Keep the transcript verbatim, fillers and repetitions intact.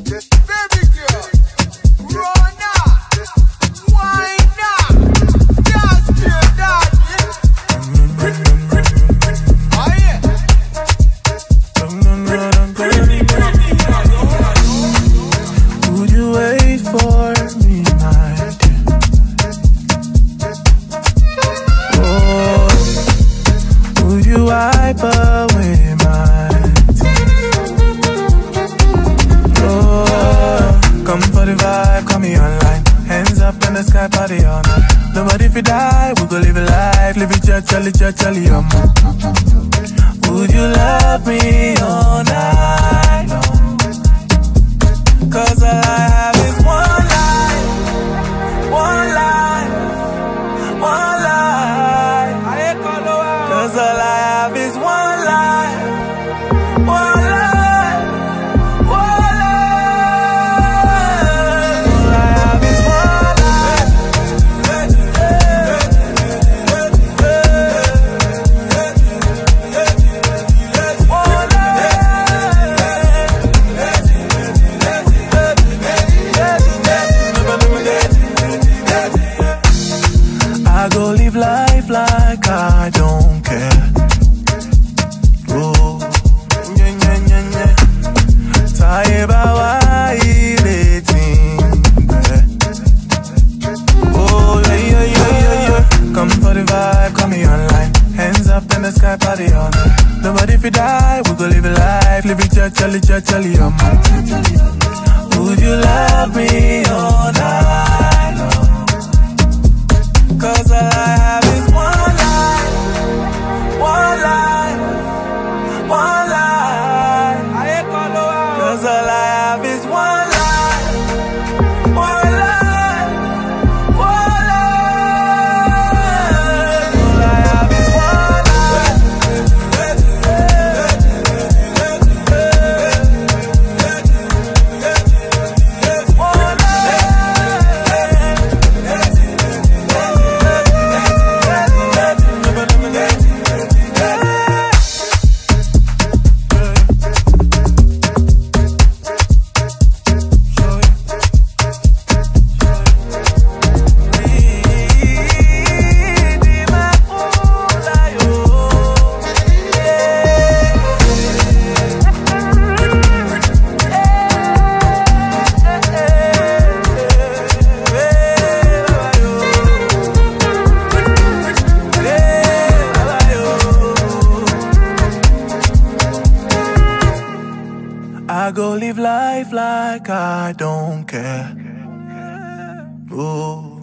Baby girl, run up, wind up, just feel that. Oh yeah. Would you wait for me, my dear? Oh, would you wipe away my tears? Oh, come for the vibe, call me online. Hands up in the sky, party all night. Nobody if you die, we gon' live a life. Live it, jolly, jolly, um. Would you love me all night long? Cause all I have is one life, one life, one life. Cause all I have is one life, one life, one life. All I have is one life. One life. I go live life like I don't care. Oh, yeah, yeah, yeah, yeah. Tired about why eating bad. Oh, yeah, yeah, yeah, yeah, yeah. Come for the vibe, call me online. Hands up in the sky, party all night. Nobody if you die, we gon' live a life. Live it, jolly, jolly, um. Would you love me all night long? Cause all I have is one life, one life, one life. Cause all I have is one life, one life, one life. All I have is one life. One I go live life like I don't care. Ooh.